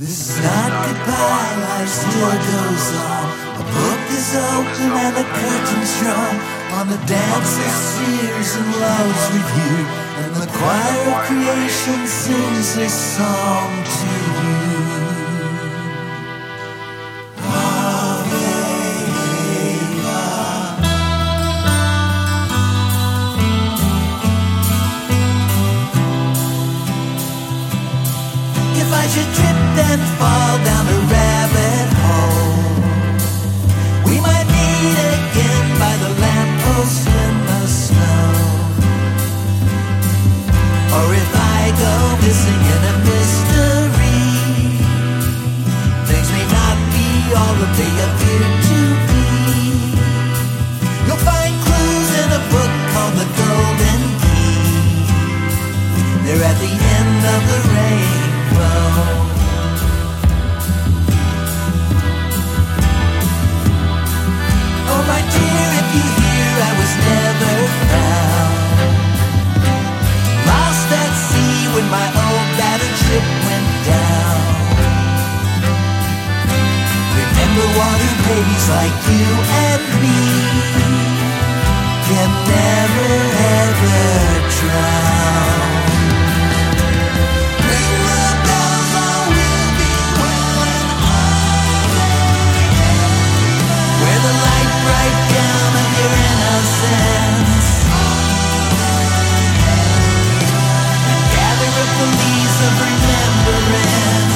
This is not goodbye, life still goes on. A book is open and the curtains drawn on the dance of seers and love's review, and the choir of creation sings this song to you. If I should trip and fall down a rabbit hole, we might meet again by the lamppost in the snow. Or if I go missing in a mystery, things may not be all that they appear to be. You'll find clues in a book called The Golden Key. They're at the end of the rainbow. Oh my dear, if you hear I was never found, lost at sea when my old battered ship went down. Remember, water babies like you and me can never ever drown. Ring the bells, all will be well, and all where the light bright down of your innocence, and gather up the leaves of remembrance.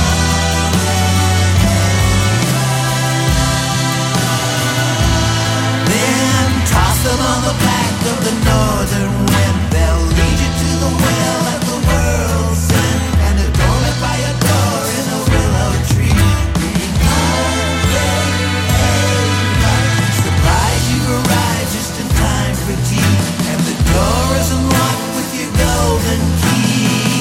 Then toss them on the back of the northern wind. They'll lead you to the well at the world's end, and adorned by a door in a willow tree. Surprise, you arrive just in time for tea, and the door is unlocked with your golden key.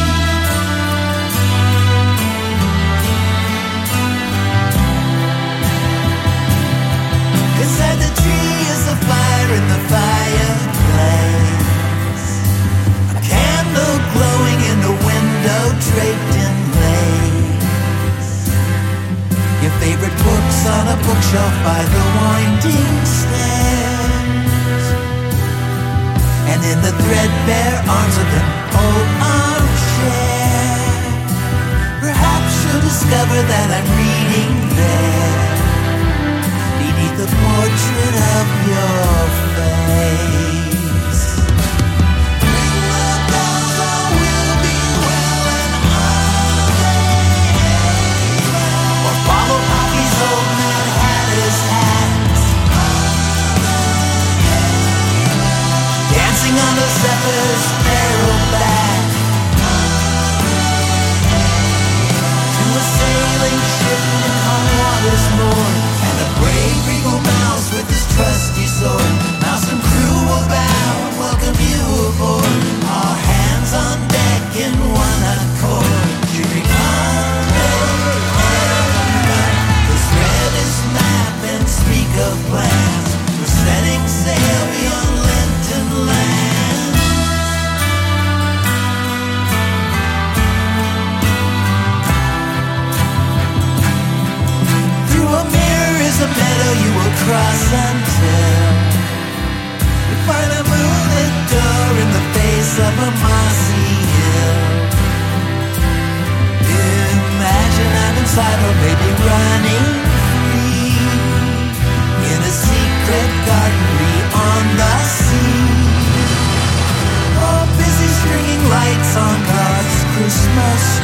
Inside the tree is a fire in the fireplace, a candle glowing in the window draped in lace, your favorite books on a bookshelf by the winding stairs, and in the threadbare arms of an old armchair, perhaps you'll discover that I'm reading there, beneath the portrait of your face. Ring the bells, all will be well, and or follow Poppy's old Mad Hatter's hat, dancing on the Zephyr's narrow back, to a sailing ship in calm waters moored, and a brave regal mouse with his trusty sword. Mouse and crew will bow and welcome you aboard, all hands on deck in one accord, cheering on, let's read his map and speak of plans for setting sail beyond Linton land. Through a mirror is a meadow you will cross until you find a moonlit door in the face of a mossy hill. Imagine I'm inside, or maybe running free in a secret garden beyond the sea. Oh, busy stringing lights on God's Christmas